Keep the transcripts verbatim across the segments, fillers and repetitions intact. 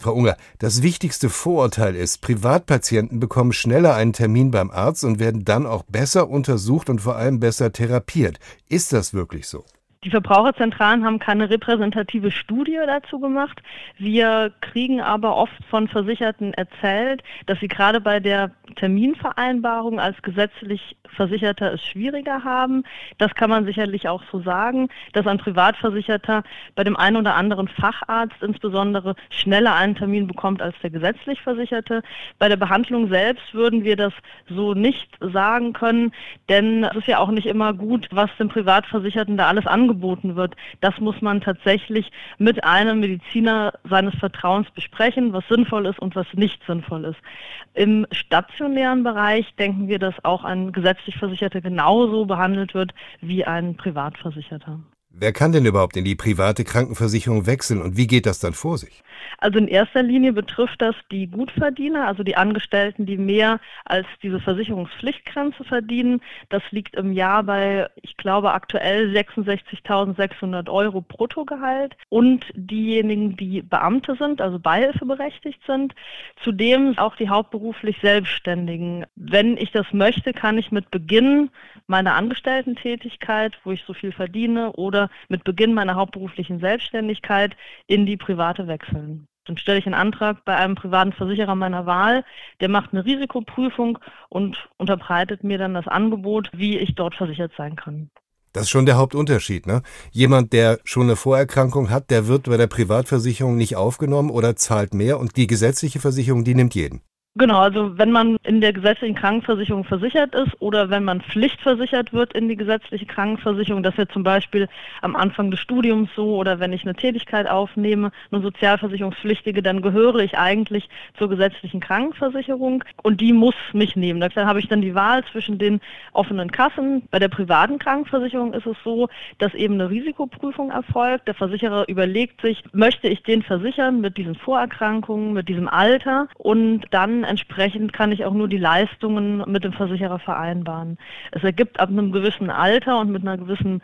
Frau Unger, das wichtigste Vorurteil ist, Privatpatienten bekommen schneller einen Termin beim Arzt und werden dann auch besser untersucht und vor allem besser therapiert. Ist das wirklich so? Die Verbraucherzentralen haben keine repräsentative Studie dazu gemacht. Wir kriegen aber oft von Versicherten erzählt, dass sie gerade bei der Terminvereinbarung als gesetzlich Versicherter es schwieriger haben. Das kann man sicherlich auch so sagen, dass ein Privatversicherter bei dem einen oder anderen Facharzt insbesondere schneller einen Termin bekommt als der gesetzlich Versicherte. Bei der Behandlung selbst würden wir das so nicht sagen können, denn es ist ja auch nicht immer gut, was dem Privatversicherten da alles angeboten wird. Das muss man tatsächlich mit einem Mediziner seines Vertrauens besprechen, was sinnvoll ist und was nicht sinnvoll ist. Im stationären Bereich denken wir, dass auch ein gesetzlich Versicherter genauso behandelt wird wie ein Privatversicherter. Wer kann denn überhaupt in die private Krankenversicherung wechseln und wie geht das dann vor sich? Also in erster Linie betrifft das die Gutverdiener, also die Angestellten, die mehr als diese Versicherungspflichtgrenze verdienen. Das liegt im Jahr bei, ich glaube, aktuell sechsundsechzigtausendsechshundert Euro Bruttogehalt. Und diejenigen, die Beamte sind, also beihilfeberechtigt sind. Zudem auch die hauptberuflich Selbstständigen. Wenn ich das möchte, kann ich mit Beginn meiner Angestellten-Tätigkeit, wo ich so viel verdiene, oder mit Beginn meiner hauptberuflichen Selbstständigkeit in die private wechseln. Dann stelle ich einen Antrag bei einem privaten Versicherer meiner Wahl, der macht eine Risikoprüfung und unterbreitet mir dann das Angebot, wie ich dort versichert sein kann. Das ist schon der Hauptunterschied, ne? Jemand, der schon eine Vorerkrankung hat, der wird bei der Privatversicherung nicht aufgenommen oder zahlt mehr und die gesetzliche Versicherung, die nimmt jeden. Genau, also wenn man in der gesetzlichen Krankenversicherung versichert ist oder wenn man pflichtversichert wird in die gesetzliche Krankenversicherung, das wird zum Beispiel am Anfang des Studiums so oder wenn ich eine Tätigkeit aufnehme, eine Sozialversicherungspflichtige, dann gehöre ich eigentlich zur gesetzlichen Krankenversicherung und die muss mich nehmen. Da habe ich dann die Wahl zwischen den offenen Kassen. Bei der privaten Krankenversicherung ist es so, dass eben eine Risikoprüfung erfolgt. Der Versicherer überlegt sich, möchte ich den versichern mit diesen Vorerkrankungen, mit diesem Alter und dann entsprechend kann ich auch nur die Leistungen mit dem Versicherer vereinbaren. Es ergibt ab einem gewissen Alter und mit einer gewissen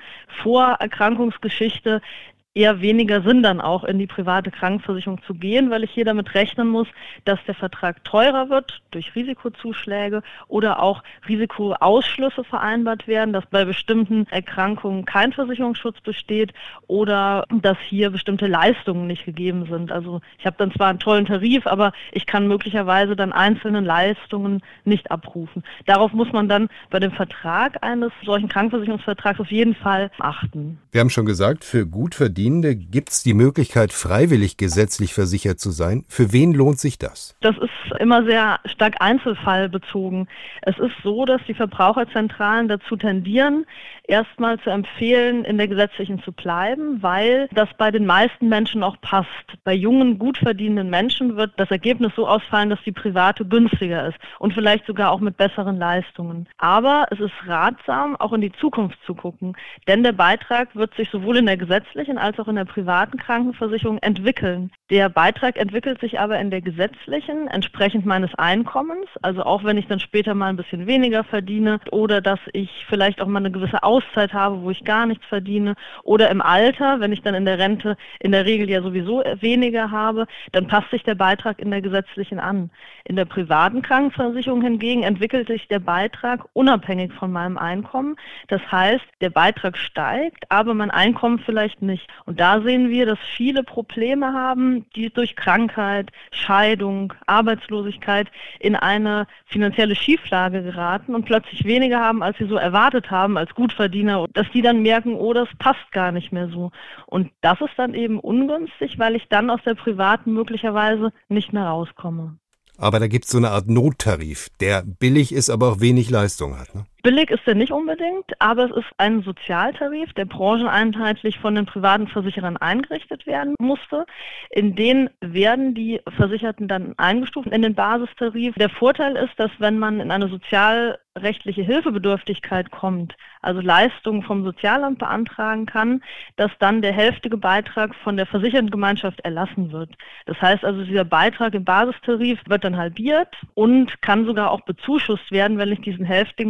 Vorerkrankungsgeschichte eher weniger Sinn dann auch in die private Krankenversicherung zu gehen, weil ich hier damit rechnen muss, dass der Vertrag teurer wird durch Risikozuschläge oder auch Risikoausschlüsse vereinbart werden, dass bei bestimmten Erkrankungen kein Versicherungsschutz besteht oder dass hier bestimmte Leistungen nicht gegeben sind. Also ich habe dann zwar einen tollen Tarif, aber ich kann möglicherweise dann einzelne Leistungen nicht abrufen. Darauf muss man dann bei dem Vertrag eines solchen Krankenversicherungsvertrags auf jeden Fall achten. Wir haben schon gesagt, für gut verdienende gibt es die Möglichkeit, freiwillig gesetzlich versichert zu sein. Für wen lohnt sich das? Das ist immer sehr stark einzelfallbezogen. Es ist so, dass die Verbraucherzentralen dazu tendieren, erstmal zu empfehlen, in der gesetzlichen zu bleiben, weil das bei den meisten Menschen auch passt. Bei jungen, gut verdienenden Menschen wird das Ergebnis so ausfallen, dass die private günstiger ist und vielleicht sogar auch mit besseren Leistungen. Aber es ist ratsam, auch in die Zukunft zu gucken, denn der Beitrag wird sich sowohl in der gesetzlichen als auch in der privaten Krankenversicherung entwickeln. Der Beitrag entwickelt sich aber in der gesetzlichen entsprechend meines Einkommens, also auch wenn ich dann später mal ein bisschen weniger verdiene oder dass ich vielleicht auch mal eine gewisse Auszeit habe, wo ich gar nichts verdiene oder im Alter, wenn ich dann in der Rente in der Regel ja sowieso weniger habe, dann passt sich der Beitrag in der gesetzlichen an. In der privaten Krankenversicherung hingegen entwickelt sich der Beitrag unabhängig von meinem Einkommen. Das heißt, der Beitrag steigt, aber mein Einkommen vielleicht nicht. Und da sehen wir, dass viele Probleme haben, die durch Krankheit, Scheidung, Arbeitslosigkeit in eine finanzielle Schieflage geraten und plötzlich weniger haben, als sie so erwartet haben als Gutverdiener, dass die dann merken, oh, das passt gar nicht mehr so. Und das ist dann eben ungünstig, weil ich dann aus der privaten möglicherweise nicht mehr rauskomme. Aber da gibt es so eine Art Nottarif, der billig ist, aber auch wenig Leistung hat, ne? Billig ist er nicht unbedingt, aber es ist ein Sozialtarif, der brancheneinheitlich von den privaten Versicherern eingerichtet werden musste. In den werden die Versicherten dann eingestuft in den Basistarif. Der Vorteil ist, dass wenn man in eine sozialrechtliche Hilfebedürftigkeit kommt, also Leistungen vom Sozialamt beantragen kann, dass dann der hälftige Beitrag von der Versichertengemeinschaft erlassen wird. Das heißt also, dieser Beitrag im Basistarif wird dann halbiert und kann sogar auch bezuschusst werden, wenn ich diesen hälftigen Beitrag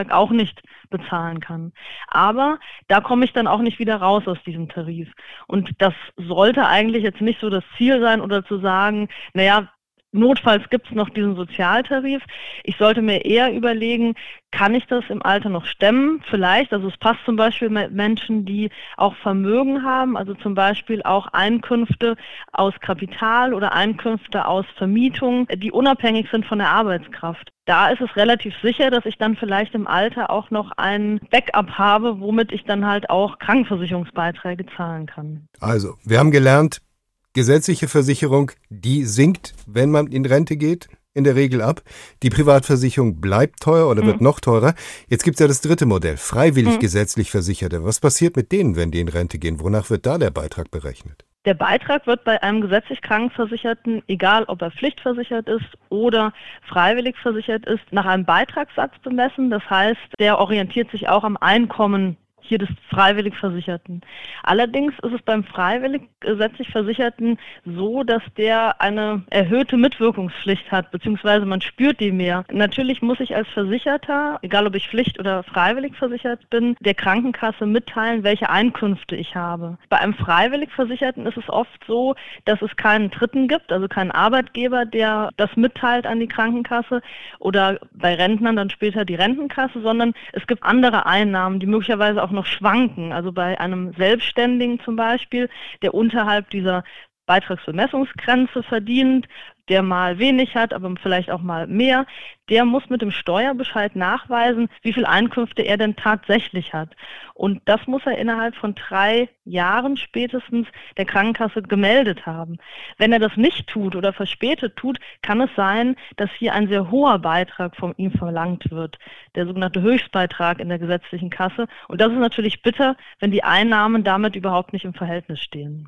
Beitrag auch nicht bezahlen kann. Aber da komme ich dann auch nicht wieder raus aus diesem Tarif. Und das sollte eigentlich jetzt nicht so das Ziel sein oder zu sagen, naja, notfalls gibt es noch diesen Sozialtarif. Ich sollte mir eher überlegen, kann ich das im Alter noch stemmen? Vielleicht, also es passt zum Beispiel mit Menschen, die auch Vermögen haben, also zum Beispiel auch Einkünfte aus Kapital oder Einkünfte aus Vermietung, die unabhängig sind von der Arbeitskraft. Da ist es relativ sicher, dass ich dann vielleicht im Alter auch noch ein Backup habe, womit ich dann halt auch Krankenversicherungsbeiträge zahlen kann. Also, wir haben gelernt, gesetzliche Versicherung, die sinkt, wenn man in Rente geht, in der Regel ab. Die Privatversicherung bleibt teuer oder wird mhm. noch teurer. Jetzt gibt es ja das dritte Modell, freiwillig mhm. gesetzlich Versicherte. Was passiert mit denen, wenn die in Rente gehen? Wonach wird da der Beitrag berechnet? Der Beitrag wird bei einem gesetzlich Krankenversicherten, egal ob er pflichtversichert ist oder freiwillig versichert ist, nach einem Beitragssatz bemessen. Das heißt, der orientiert sich auch am Einkommen hier des freiwillig Versicherten. Allerdings ist es beim freiwillig gesetzlich Versicherten so, dass der eine erhöhte Mitwirkungspflicht hat, beziehungsweise man spürt die mehr. Natürlich muss ich als Versicherter, egal ob ich pflicht- oder freiwillig versichert bin, der Krankenkasse mitteilen, welche Einkünfte ich habe. Bei einem freiwillig Versicherten ist es oft so, dass es keinen Dritten gibt, also keinen Arbeitgeber, der das mitteilt an die Krankenkasse oder bei Rentnern dann später die Rentenkasse, sondern es gibt andere Einnahmen, die möglicherweise auch noch schwanken. Also bei einem Selbstständigen zum Beispiel, der unterhalb dieser Beitragsbemessungsgrenze verdient, der mal wenig hat, aber vielleicht auch mal mehr, der muss mit dem Steuerbescheid nachweisen, wie viel Einkünfte er denn tatsächlich hat. Und das muss er innerhalb von drei Jahren spätestens der Krankenkasse gemeldet haben. Wenn er das nicht tut oder verspätet tut, kann es sein, dass hier ein sehr hoher Beitrag von ihm verlangt wird, der sogenannte Höchstbeitrag in der gesetzlichen Kasse. Und das ist natürlich bitter, wenn die Einnahmen damit überhaupt nicht im Verhältnis stehen.